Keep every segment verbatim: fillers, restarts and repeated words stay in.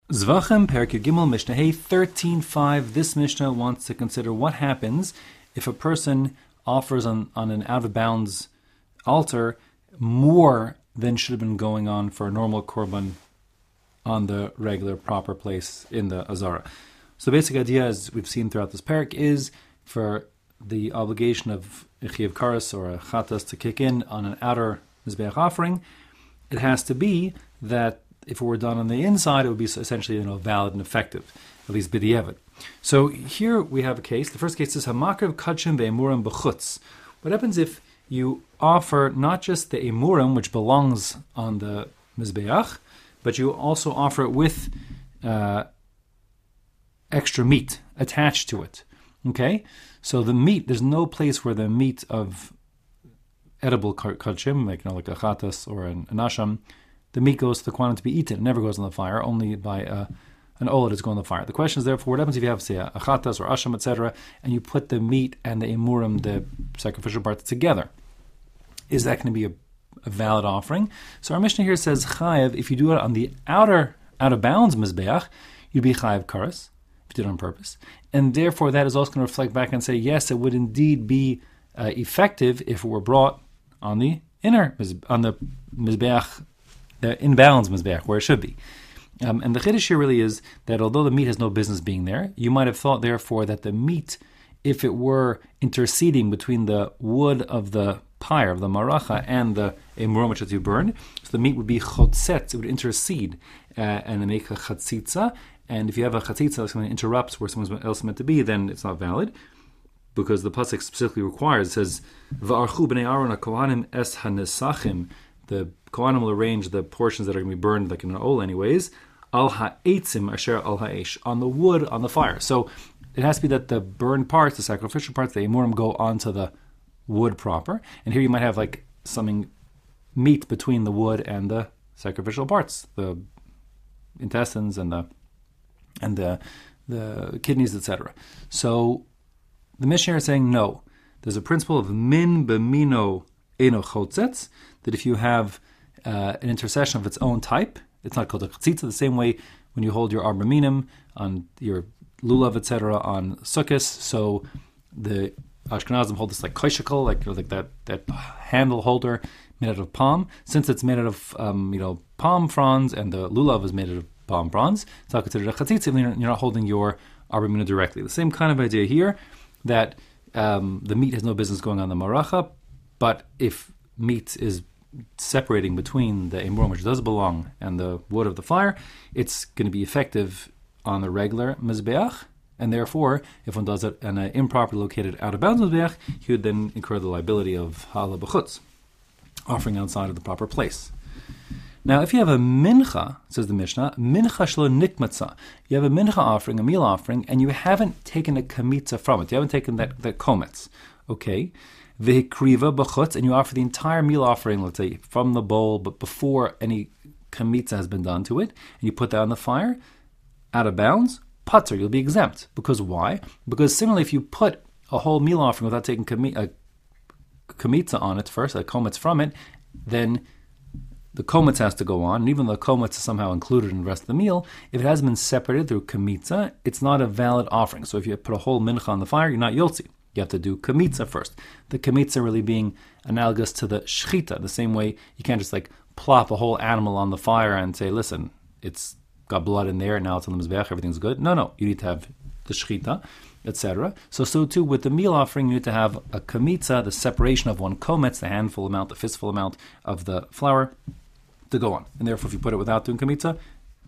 Zvachim, Perek Gimel, Mishnah Hey, thirteen five. This Mishnah wants to consider what happens if a person offers on, on an out-of-bounds altar more than should have been going on for a normal korban on the regular, proper place in the Azara. So the basic idea, as we've seen throughout this parak, is for the obligation of a chiyuv karas or a chatas to kick in on an outer mizbeach offering, it has to be that if it were done on the inside, it would be essentially, you know, valid and effective, at least b'diavad. So here we have a case. The first case is hamakriv kachim ve'emurim b'chutz. What happens if you offer not just the emurim, which belongs on the mizbeach, but you also offer it with uh, extra meat attached to it? Okay, so the meat, there's no place where the meat of edible kachim, like, you know, like a chatas or an, an asham, the meat goes to the quantity to be eaten. It never goes on the fire. Only by uh, an oled is going on the fire. The question is, therefore, what happens if you have, say, a, a chatas or asham, et cetera, and you put the meat and the emurim, the sacrificial parts, together? Is that going to be a, a valid offering? So our Mishnah here says, chayev, if you do it on the outer, out of bounds mizbeach, you'd be chayev karas, if you did it on purpose. And therefore, that is also going to reflect back and say, yes, it would indeed be uh, effective if it were brought on the inner, on the mizbeach, the inbounds mizbeach, where it should be. Um, and the chiddush here really is that although the meat has no business being there, you might have thought, therefore, that the meat, if it were interceding between the wood of the pyre, of the maracha, and the emurim which you burned, so the meat would be chotzet, it would intercede uh, and make a chatzitza. And if you have a chatzitza that something interrupts where someone else is meant to be, then it's not valid, because the pasuk specifically requires, it says, "Va'archu b'nei Aaron hakohanim es hanesachim." The Kohanim will arrange the portions that are going to be burned, like in an ol anyways, al ha'etzim asher al ha'esh, on the wood, on the fire. So it has to be that the burned parts, the sacrificial parts, the emurim, go onto the wood proper. And here you might have like something meat between the wood and the sacrificial parts, the intestines and the and the the kidneys, et cetera. So the Mishnah is saying no. There's a principle of min b'mino eno chotzetz, that if you have uh, an intercession of its own type, it's not called a chatzitza. The same way when you hold your arba minim on your lulav, et cetera, on sukkos, so the Ashkenazim hold this like koshikol, like, you know, like that that handle holder made out of palm. Since it's made out of um, you know palm fronds and the lulav is made out of palm fronds, it's not considered a chatzitza. You're, you're not holding your arba minim directly. The same kind of idea here, that um, the meat has no business going on the maracha, but if meat is separating between the emurim, which does belong, and the wood of the fire, it's going to be effective on the regular mizbeach, and therefore, if one does it in an improperly located out-of-bounds mizbeach, he would then incur the liability of hala b'chutz, offering outside of the proper place. Now, if you have a mincha, says the Mishnah, mincha shlo nikmatza, you have a mincha offering, a meal offering, and you haven't taken a kamitza from it, you haven't taken that, that kometz, okay? V'hikriva b'chutz, and you offer the entire meal offering, let's say, from the bowl, but before any kamitza has been done to it, and you put that on the fire, out of bounds, pater, you'll be exempt. Because why? Because similarly, if you put a whole meal offering without taking a kamitza on it first, a kometz from it, then the kometz has to go on, and even though the kometz is somehow included in the rest of the meal, if it has been separated through kamitza, it's not a valid offering. So if you put a whole mincha on the fire, you're not yotzi. You have to do kamitza first. The kamitza really being analogous to the shchita, the same way you can't just like plop a whole animal on the fire and say, listen, it's got blood in there, now it's on the mizbeach, everything's good. No, no, you need to have the shchita, et cetera. So, so too with the meal offering, you need to have a kamitza, the separation of one kometz, the handful amount, the fistful amount of the flour, to go on. And therefore, if you put it without doing kamitza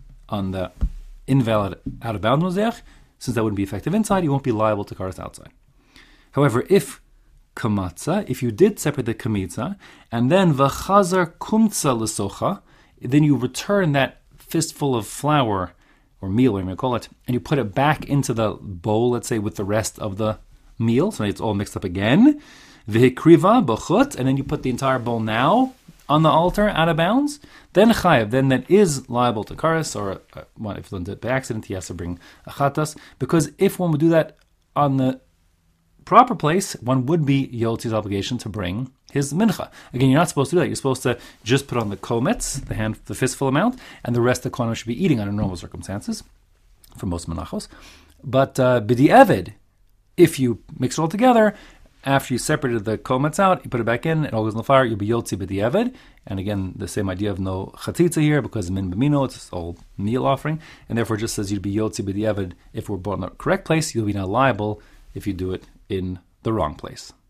on the invalid out-of-bounds mizbeach, since that wouldn't be effective inside, you won't be liable to karas outside. However, if kamatza, if you did separate the kamitza, and then v'chazar kumtza l'socha, then you return that fistful of flour, or meal, whatever you call it, and you put it back into the bowl, let's say, with the rest of the meal, so it's all mixed up again, v'hikriva b'chut, and then you put the entire bowl now on the altar, out of bounds, then chayev, then that is liable to karas, or uh, well, if one did it by accident, he has to bring a chatas, because if one would do that on the proper place, one would be Yotzi's obligation to bring his mincha. Again, you're not supposed to do that. You're supposed to just put on the kometz, the hand, the fistful amount, and the rest the kohen should be eating under normal circumstances, for most menachos. But uh, b'di'evid, if you mix it all together, after you separated the kometz out, you put it back in, it all goes in the fire, you'll be yotzi b'di'evid. And again, the same idea of no chatzitza here, because min b'mino, it's all meal offering, and therefore it just says you'd be yotzi b'di'evid if we're bought in the correct place. You'll be now liable if you do it in the wrong place.